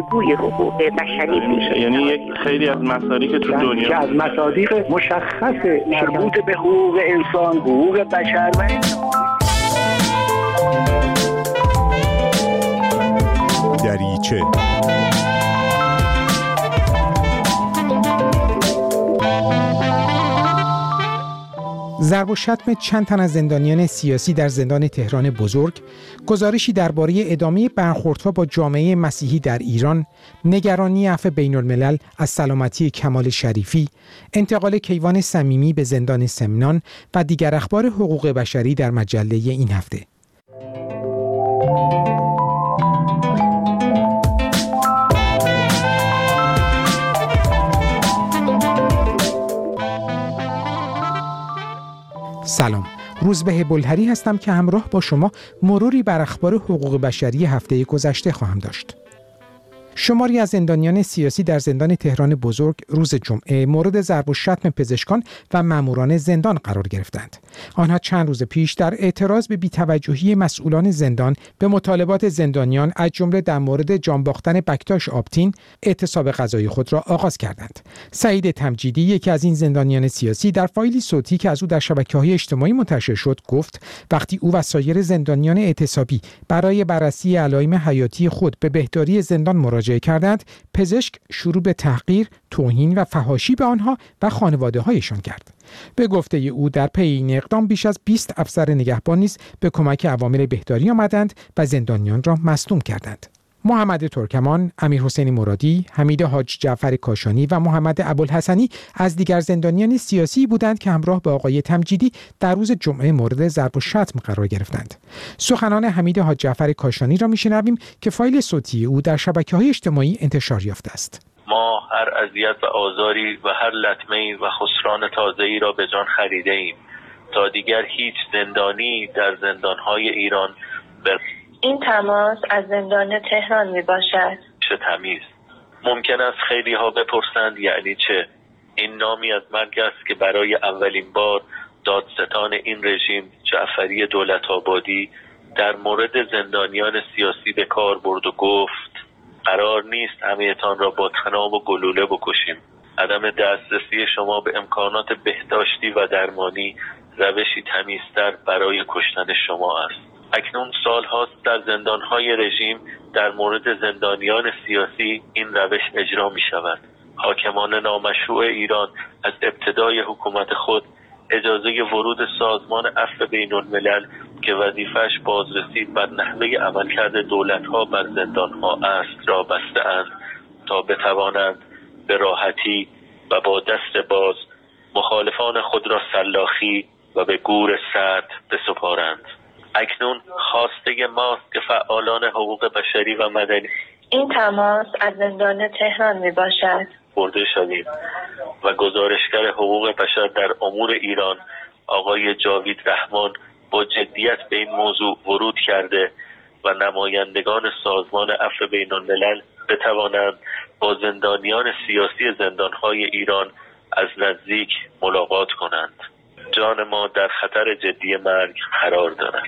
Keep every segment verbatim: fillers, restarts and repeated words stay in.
بازگوی حقوق بشری میشه. یعنی یک خیلی از مصادیق تو دنیا از مصادیق مشخص مربوط به حقوق انسان، حقوق بشر و دریچه. ضرب و شتم چند تن از زندانیان سیاسی در زندان تهران بزرگ، گزارشی درباره ادامه برخوردها با جامعه مسیحی در ایران، نگرانی عفو بین الملل از سلامتی کمال شریفی، انتقال کیوان صمیمی به زندان سمنان و دیگر اخبار حقوق بشری در مجله این هفته. سلام، روزبه بلهری هستم که همراه با شما مروری بر اخبار حقوق بشری هفته گذشته خواهم داشت. شماری از زندانیان سیاسی در زندان تهران بزرگ روز جمعه مورد ضرب و شتم پزشکان و ماموران زندان قرار گرفتند. آنها چند روز پیش در اعتراض به بی‌توجهی مسئولان زندان به مطالبات زندانیان از جمله در مورد جان باختن بکتاش آبتین اعتصاب غذایی خود را آغاز کردند. سعید تمجیدی، یکی از این زندانیان سیاسی، در فایلی صوتی که از او در شبکه‌های اجتماعی منتشر شد گفت وقتی او و سایر زندانیان اعتصابی برای بررسی علائم حیاتی خود به بهداری زندان مراجعه کردند، پزشک شروع به تحقیر، توهین و فحاشی به آنها و خانواده‌هایشان کرد. به گفته او در پی این اقدام بیش از بیست افسر نگهبان نیز به کمک عوامل بهداری آمدند و زندانیان را مصدوم کردند. محمد ترکمان، امیرحسین مرادی، حمید حاج جعفر کاشانی و محمد ابوالحسنی از دیگر زندانیان سیاسی بودند که همراه با آقای تمجیدی در روز جمعه مورد ضرب و شتم قرار گرفتند. سخنان حمید حاج جعفر کاشانی را میشنویم که فایل صوتی او در شبکه‌های اجتماعی انتشار یافته است. ما هر اذیت و آزاری و هر لطمه‌ای و خسران تازه‌ای را به جان خریده ایم تا دیگر هیچ زندانی در زندان‌های ایران بر این تماس از زندان تهران می باشد. چه تمیز. ممکن است خیلی ها بپرسند یعنی چه؟ این نامی از مرگ است که برای اولین بار دادستان این رژیم جعفری دولت‌آبادی در مورد زندانیان سیاسی به کار برد و گفت قرار نیست همه‌تان را با طناب و گلوله بکشیم. عدم دسترسی شما به امکانات بهداشتی و درمانی روشی تمیزتر برای کشتن شما است. اکنون سال هاست در زندانهای رژیم در مورد زندانیان سیاسی این روش اجرا می شود. حاکمان نامشروع ایران از ابتدای حکومت خود اجازه ورود سازمان عفو بین الملل که وظیفه‌اش بازرسی بر نحوه عملکرد دولت‌ها بر زندان‌ها است را بسته‌اند تا بتوانند به راحتی و با دست باز مخالفان خود را سلاخی و به گور سرد بسپارند. اکنون خواسته ماست که فعالان حقوق بشری و مدنی این تماس از زندان تهران می باشد برده شویم و گزارشگر حقوق بشر در امور ایران آقای جاوید رحمان با جدیت به این موضوع ورود کرده و نمایندگان سازمان عفو بین الملل بتوانند با زندانیان سیاسی زندانهای ایران از نزدیک ملاقات کنند. جان ما در خطر جدی مرگ قرار دارد.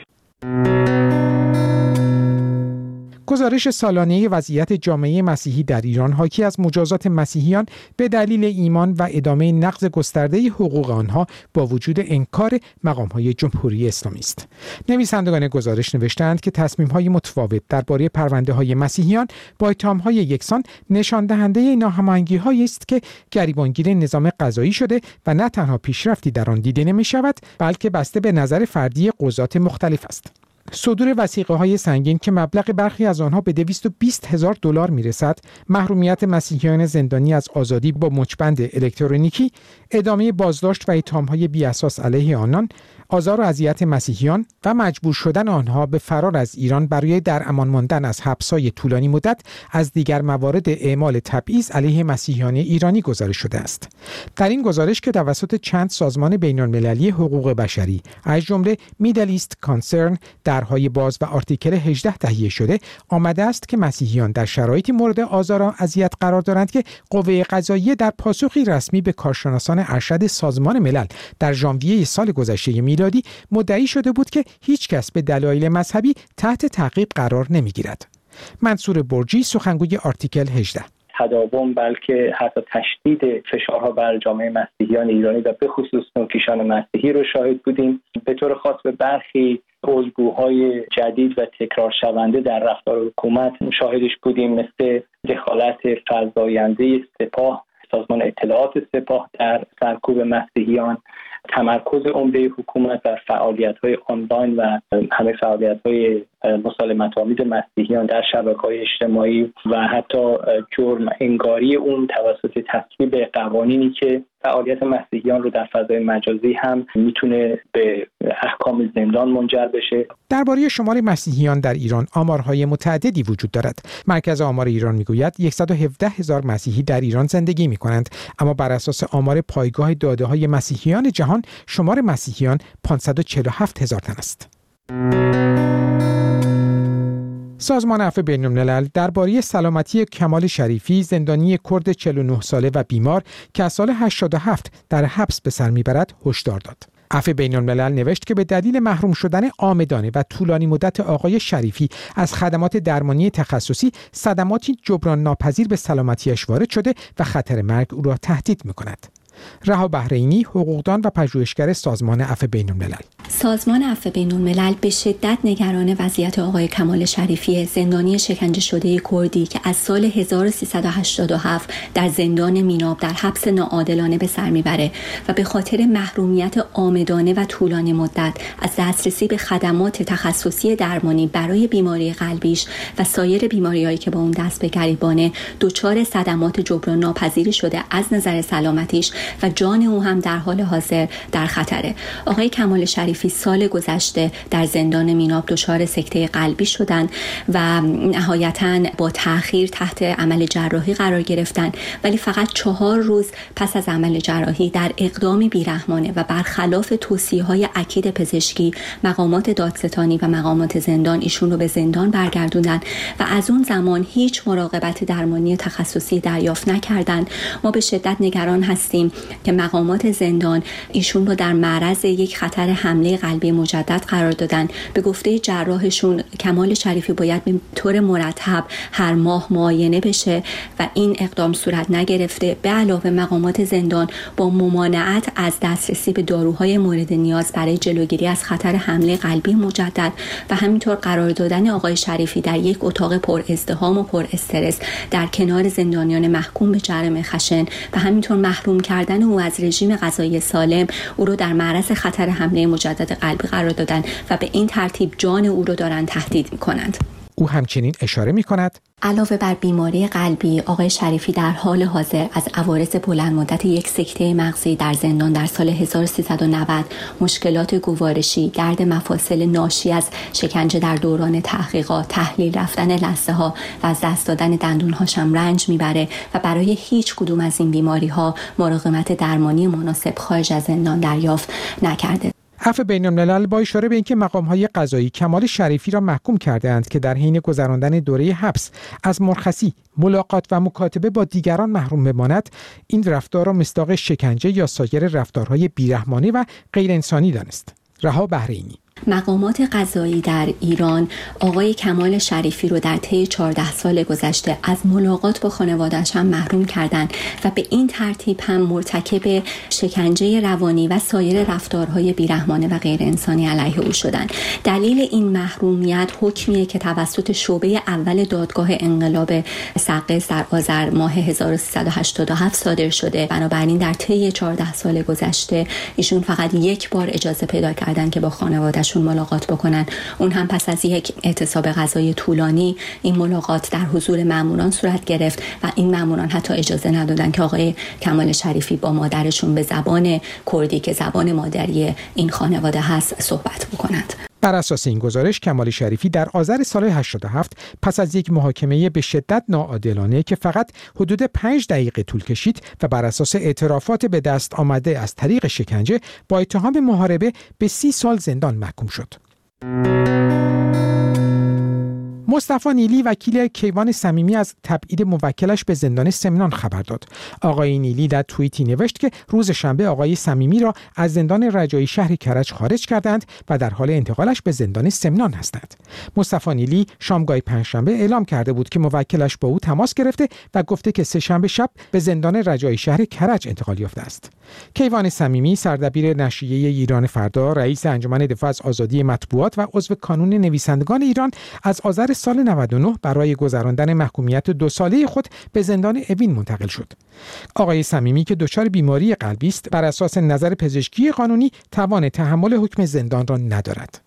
گزارش سالانه وضعیت جامعه مسیحی در ایران حاکی از مجازات مسیحیان به دلیل ایمان و ادامه نقض گسترده حقوق آنها با وجود انکار مقام‌های جمهوری اسلامی است. نویسندگان گزارش نوشتند که تصمیم‌های متفاوت درباره پرونده‌های مسیحیان با اتهام‌های یکسان نشان دهنده ناهماهنگی‌هایی است که گریبانگیر نظام قضایی شده و نه تنها پیشرفتی در آن دیده نمی‌شود بلکه بسته به نظر فردی قضات مختلف است. صدور وثیقه‌های سنگین که مبلغ برخی از آنها به دویست و بیست هزار دلار میرسد، محرومیت مسیحیان زندانی از آزادی با مچبند الکترونیکی، ادامه بازداشت و اتهام‌های بی‌اساس علیه آنان، آزار و اذیت مسیحیان و مجبور شدن آنها به فرار از ایران برای در امان ماندن از حبس‌های طولانی مدت از دیگر موارد اعمال تبعیض علیه مسیحیان ایرانی گزارش شده است. در این گزارش که توسط چند سازمان بین‌المللی حقوق بشری از جمله میدل ایست کانسرن درهای باز و آرتیکل هجده تهیه شده، آمده است که مسیحیان در شرایطی مورد آزار و اذیت قرار دارند که قوه قضاییه در پاسخی رسمی به کارشناسان ارشد سازمان ملل در ژانویه سال گذشته میلادی مدعی شده بود که هیچ کس به دلایل مذهبی تحت تعقیب قرار نمیگیرد. منصور برجی، سخنگوی آرتیکل هجده: تداوم بلکه حتی تشدید فشارها بر جامعه مسیحیان ایرانی و به خصوص نوکیشان مسیحی رو شاهد بودیم. به طور خاص به برخی الگوهای جدید و تکرار شونده در رفتار حکومت شاهدش بودیم، مثل دخالت فزاینده سپاه، سازمان اطلاعات سپاه در سرکوب مسیحیان، تمرکز عمده حکومت بر فعالیت‌های آنلاین و همه فعالیت‌های مسالمت‌آمیز مسیحیان در شبکه‌های اجتماعی و حتی جرم انگاری اون توسط تصویب قوانینی که فعالیت مسیحیان رو در فضای مجازی هم میتونه به احکام زندان منجر بشه. درباره شمار مسیحیان در ایران آمارهای متعددی وجود دارد. مرکز آمار ایران میگوید صد و هفده هزار مسیحی در ایران زندگی می‌کنند، اما بر اساس آمار پایگاه داده‌های مسیحیان جهان شمار مسیحیان پانصد و چهل و هفت هزار تن است. سازمان عفو بین‌الملل درباره سلامتی کمال شریفی، زندانی کرد چهل و نه ساله و بیمار که از سال هشتاد و هفت در حبس به سر میبرد، هشدار داد. عفو بین‌الملل نوشت که به دلیل محروم شدن عامدانه و طولانی مدت آقای شریفی از خدمات درمانی تخصصی، صدماتی جبران ناپذیر به سلامتیش وارد شده و خطر مرگ او را تهدید می‌کند. رها بحرینی، حقوقدان و پژوهشگر سازمان عفو بین‌الملل: سازمان عفو بین‌الملل به شدت نگران وضعیت آقای کمال شریفی، زندانی شکنجه شده کردی که از سال هزار و سیصد و هشتاد و هفت در زندان میناب در حبس ناعادلانه به سر میبره و به خاطر محرومیت عامدانه و طولانی مدت از دسترسی به خدمات تخصصی درمانی برای بیماری قلبیش و سایر بیماری‌هایی که با اون دست به گریبانه دچار صدمات جبران ناپذیری شده از نظر سلامتیش و جان او هم در حال حاضر در خطره. آقای کمال شریفی سال گذشته در زندان میناب دچار سکته قلبی شدند و نهایتاً با تأخیر تحت عمل جراحی قرار گرفتند، ولی فقط چهار روز پس از عمل جراحی در اقدامی بیرحمانه و برخلاف توصیه‌های اکید پزشکی، مقامات دادستانی و مقامات زندان ایشون رو به زندان برگردوندن و از اون زمان هیچ مراقبت درمانی تخصصی دریافت نکردند. ما به شدت نگران هستیم که مقامات زندان ایشون رو در معرض یک خطر حمله قلبی مجدد قرار دادن. به گفته جراحشون کمال شریفی باید به طور مرتب هر ماه معاینه بشه و این اقدام صورت نگرفته. به علاوه مقامات زندان با ممانعت از دسترسی به داروهای مورد نیاز برای جلوگیری از خطر حمله قلبی مجدد و همینطور قرار دادن آقای شریفی در یک اتاق پر ازدحام و پر استرس در کنار زندانیان محکوم به جرم خشن و همینطور محروم کردن او از رژیم غذایی سالم، او رو در معرض خطر حمله مجدد قلبی قرار دادن و به این ترتیب جان او رو دارن تهدید می‌کنند. او همچنین اشاره می‌کند علاوه بر بیماری قلبی، آقای شریفی در حال حاضر از عوارض بلند مدت یک سکته مغزی در زندان در سال هزار و سیصد و نود، مشکلات گوارشی، گرد مفاصل ناشی از شکنجه در دوران تحقیقات، تحلیل رفتن لثه‌ها و از دست دادن دندون‌هاش هم رنج میبره و برای هیچ کدوم از این بیماری‌ها مراقبت درمانی مناسب خارج از زندان دریافت نکرده. عفو بین‌الملل با اشاره به اینکه مقام‌های قضایی کمال شریفی را محکوم کرده‌اند که در حین گذراندن دوره حبس از مرخصی، ملاقات و مکاتبه با دیگران محروم بماند، این رفتار را مصداق شکنجه یا سایر رفتارهای بیرحمانه و غیر انسانی دانست. رها بحرینی: مقامات قضایی در ایران آقای کمال شریفی رو در طی چهارده سال گذشته از ملاقات با خانواده‌اش هم محروم کردند و به این ترتیب هم مرتکب شکنجه روانی و سایر رفتارهای بیرحمانه و غیر انسانی علیه او شدند. دلیل این محرومیت حکمیه که توسط شعبه اول دادگاه انقلاب سقز در آذر ماه هزار و سیصد و هشتاد و هفت صادر شده. بنابراین در طی چهارده سال گذشته ایشون فقط یک بار اجازه پیدا کردن که با خانواده‌اش ملاقات بکنن، اون هم پس از یک اعتصاب قضایی طولانی. این ملاقات در حضور ماموران صورت گرفت و این ماموران حتی اجازه ندادن که آقای کمال شریفی با مادرشون به زبان کردی که زبان مادری این خانواده هست صحبت بکنند. بر اساس این گزارش کمال شریفی در آذر سال هشتاد و هفت پس از یک محاکمه به شدت ناعادلانه که فقط حدود پنج دقیقه طول کشید و بر اساس اعترافات به دست آمده از طریق شکنجه با اتهام محاربه به سی سال زندان محکوم شد. مصطفی نیلی وکیل کیوان صمیمی از تبعید موکلش به زندان سمنان خبر داد. آقای نیلی در توییتی نوشت که روز شنبه آقای صمیمی را از زندان رجایی شهر کرج خارج کردند و در حال انتقالش به زندان سمنان هستند. مصطفی نیلی شامگاه پنجشنبه اعلام کرده بود که موکلش با او تماس گرفته و گفته که سه شنبه شب به زندان رجایی شهر کرج انتقال یافته است. کیوان صمیمی سردبیر نشریه ایران فردا، رئیس انجمن دفاع از آزادی مطبوعات و عضو کانون نویسندگان ایران از آذر سال نود و نه برای گذراندن محکومیت دو ساله خود به زندان اوین منتقل شد. آقای صمیمی که دچار بیماری قلبی است، بر اساس نظر پزشکی قانونی توان تحمل حکم زندان را ندارد.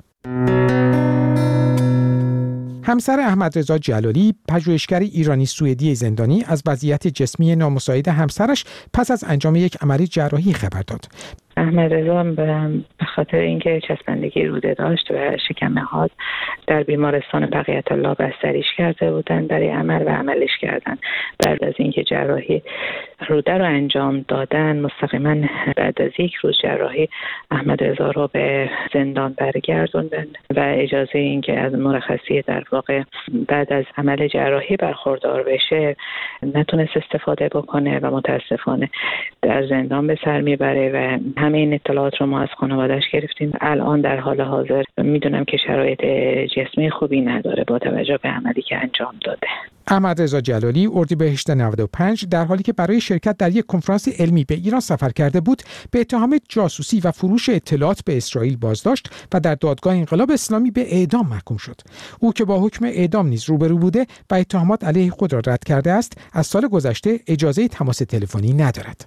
همسر احمد رضا جلالی، پژوهشگر ایرانی سوئدی زندانی، از وضعیت جسمی نامساعد همسرش پس از انجام یک عملیات جراحی خبر داد. احمد رضا به خاطر اینکه چسبندگی روده داشت و شکم نهاد در بیمارستان بقیت الله بستریش کرده بودن برای عمل و عملش کردن. بعد از اینکه جراحی روده رو انجام دادن، مستقیما بعد از یک روز جراحی احمد رضا رو به زندان برگردوندن و اجازه اینکه از مرخصی در واقع بعد از عمل جراحی برخوردار بشه نتونست استفاده بکنه و متاسفانه در زندان به سر میبره و همه این اطلاعات رو ما از خانواده‌اش گرفتیم. الان در حال حاضر میدونم که شرایط جسمی خوبی نداره با توجه به عملی که انجام داده. احمد رضا جلالی اردیبهشت نود و پنج در حالی که برای شرکت در یک کنفرانس علمی به ایران سفر کرده بود، به اتهام جاسوسی و فروش اطلاعات به اسرائیل بازداشت و در دادگاه انقلاب اسلامی به اعدام محکوم شد. او که با حکم اعدام نیز روبرو بوده و اتهامات علیه خود را رد کرده است، از سال گذشته اجازه تماس تلفنی ندارد.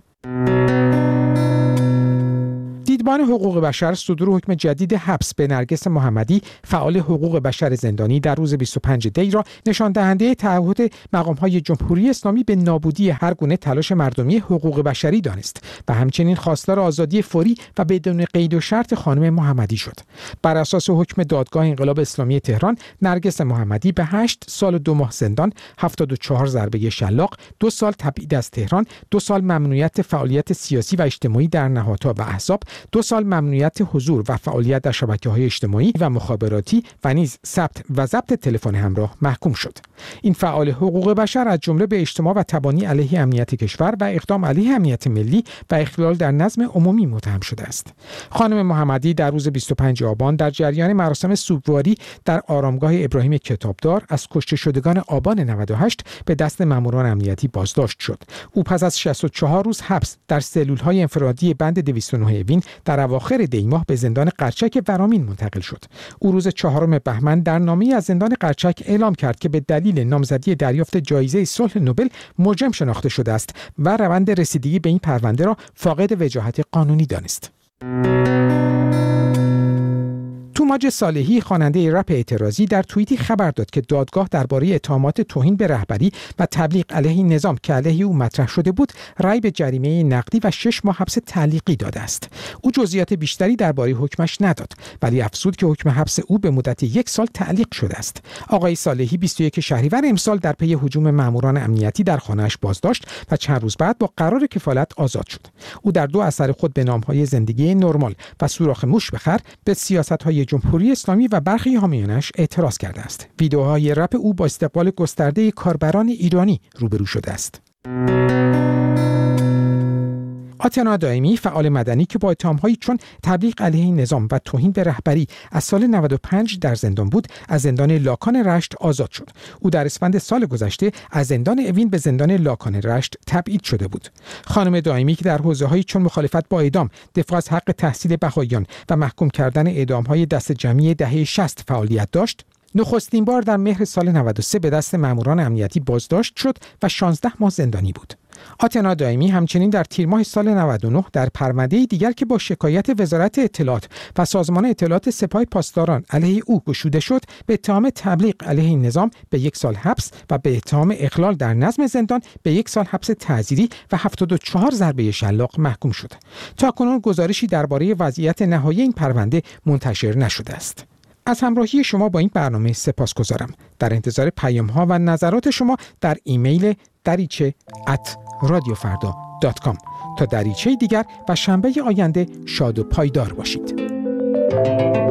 دیدبان حقوق بشر صدور حکم جدید حبس به نرگس محمدی، فعال حقوق بشر زندانی، در روز بیست و پنج دی را نشان دهنده تعهد مقام‌های جمهوری اسلامی به نابودی هر گونه تلاش مردمی حقوق بشری دانست و همچنین خواستار آزادی فوری و بدون قید و شرط خانم محمدی شد. بر اساس حکم دادگاه انقلاب اسلامی تهران، نرگس محمدی به هشت سال و دو ماه زندان، هفتاد و چهار ضربه شلاق، دو سال تبعید از تهران، دو سال ممنوعیت فعالیت سیاسی و اجتماعی در نهادها و احزاب، دو سال ممنوعیت حضور و فعالیت در شبکه‌های اجتماعی و مخابراتی و نیز ثبت و ضبط تلفن همراه محکوم شد. این فعال حقوق بشر از جمله به اجتماع و تبانی علیه امنیت کشور و اقدام علیه امنیت ملی و اخلال در نظم عمومی متهم شده است. خانم محمدی در روز بیست و پنج آبان در جریان مراسم سوگواری در آرامگاه ابراهیم کتابدار از کشته شدگان آبان نود و هشت به دست ماموران امنیتی بازداشت شد. او پس از شصت و چهار روز حبس در سلول‌های انفرادی بند دویست و نه اوین در اواخر دی ماه به زندان قرچک ورامین منتقل شد. او روز چهارم بهمن در نامه‌ای از زندان قرچک اعلام کرد که به دلیل نامزدی دریافت جایزه صلح نوبل مجرم شناخته شده است و روند رسیدگی به این پرونده را فاقد وجاهت قانونی دانست. توماج صالحی، خواننده رپ اعتراضی، در توییتی خبر داد که دادگاه درباره اتهامات توهین به رهبری و تبلیغ علیه نظام که علیه او مطرح شده بود، رأی به جریمه نقدی و شش ماه حبس تعلیقی داده است. او جزئیات بیشتری درباره حکمش نداد، ولی افزود که حکم حبس او به مدت یک سال تعلیق شده است. آقای صالحی بیست و یک شهریور امسال در پی هجوم ماموران امنیتی در خانه‌اش بازداشت و چند روز بعد با قرار کفالت آزاد شد. او در دو اثر خود به نام‌های زندگی نرمال و سوراخ موش بخر به سیاست‌های جمهوری اسلامی و برخی حامیانش اعتراض کرده است. ویدیوهای رپ او با استقبال گسترده کاربران ایرانی روبرو شده است. آتنا دائمی، فعال مدنی که با اتهام‌هایی چون تبلیغ علیه نظام و توهین به رهبری از سال نود و پنج در زندان بود، از زندان لاکان رشت آزاد شد. او در اسفند سال گذشته از زندان اوین به زندان لاکان رشت تبعید شده بود. خانم دائمی که در حوزه‌هایی چون مخالفت با اعدام، دفاع از حق تحصیل بهائیان و محکوم کردن اعدام‌های دست جمعی دهه شصت فعالیت داشت، نخستین بار در مهر سال نود و سه به دست ماموران امنیتی بازداشت شد و شانزده ماه زندانی بود. آتنا دائمی همچنین در تیر ماه سال نود و نه در پرونده دیگر که با شکایت وزارت اطلاعات و سازمان اطلاعات سپاه پاسداران علیه او گشوده شد، به اتهام تبلیغ علیه نظام به یک سال حبس و به اتهام اخلال در نظم زندان به یک سال حبس تعزیری و هفتاد و چهار ضربه شلاق محکوم شد. تاکنون گزارشی درباره وضعیت نهایی این پرونده منتشر نشده است. از همراهی شما با این برنامه سپاسگزارم. در انتظار پیام‌ها و نظرات شما در ایمیل دریچه ات رادیو فردا دات کام. تا دریچه دیگر و شنبه آینده شاد و پایدار باشید.